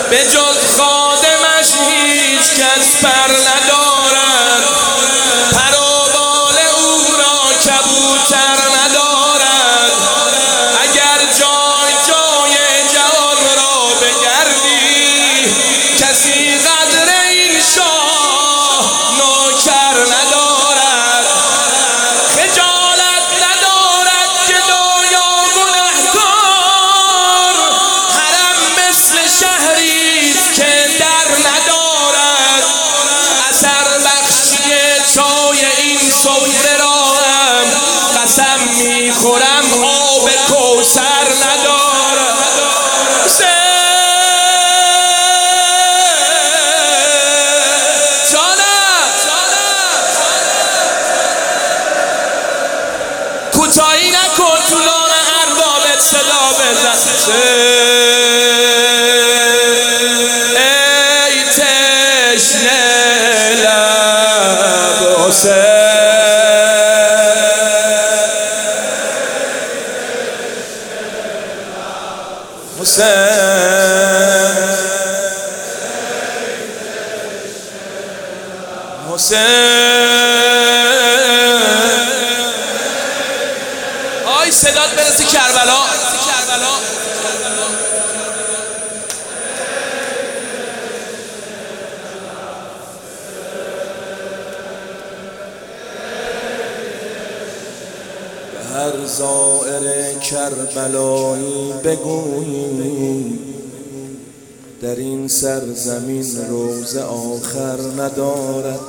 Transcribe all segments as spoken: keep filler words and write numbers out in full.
به جز خادمش هیچ کس پر ندارد، پر و بال او را کبوتر ندارد. اگر جای جای جهان را بگردی، کسی قدر این شاه نوکر ندارد. خجالت ندارد گدایا گنهکار، حرم مثل شهریست که در ندارد. اثر بخشی چای این سفره را هم قسم میخورم آب کوثر ندارد. کوتاهی نکن طولان اربابت صدا بزن. ای تشنه لب حسین، حسین حسین آی صدات برسه کربلا. به هر زائر کربلایی بگوییم، در این سرزمین روز آخر ندارد.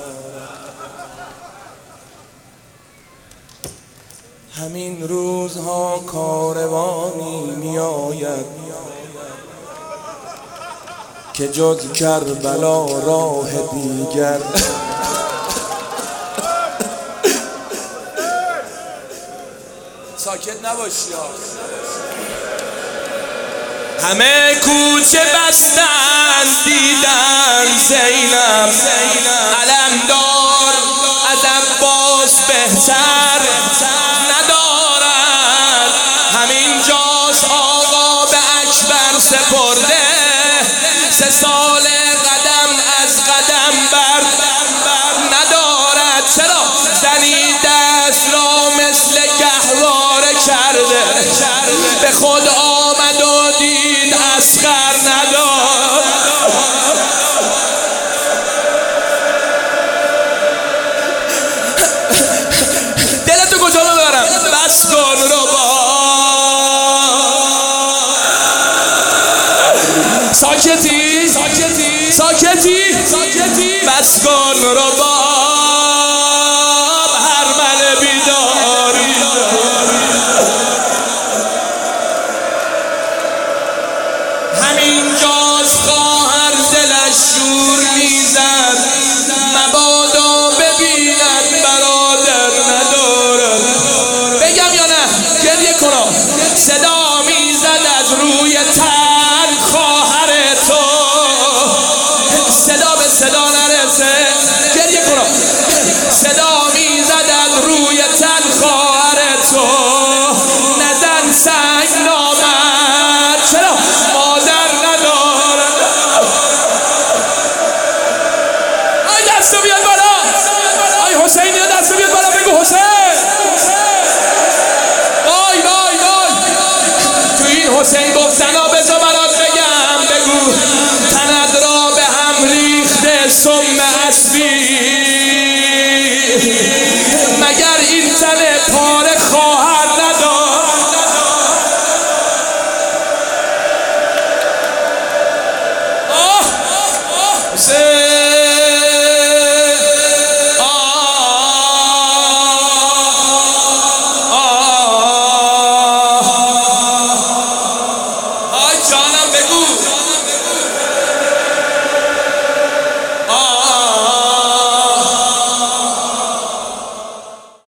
همین روزها کاروانی می آید که جز کربلا راه دیگر. ساکت نباشی. همه کوچه بستن دیدن زینب، علمدار از عباس بهتر ندارد. همین جاست آقا به اکبر سپرده، سه سال قدم از قدم بر ندارد. چرا زنی دست را مثل گهواره کرده، به خود آمد و دید اسخر ندارد. دلتو کجا ببرم؟ بس کن رو با ساکتی ساکتی ساکتی ساکتی بس کن رو با هر من بیدار. همین جاست خواهر دلش شور میزد، مبادا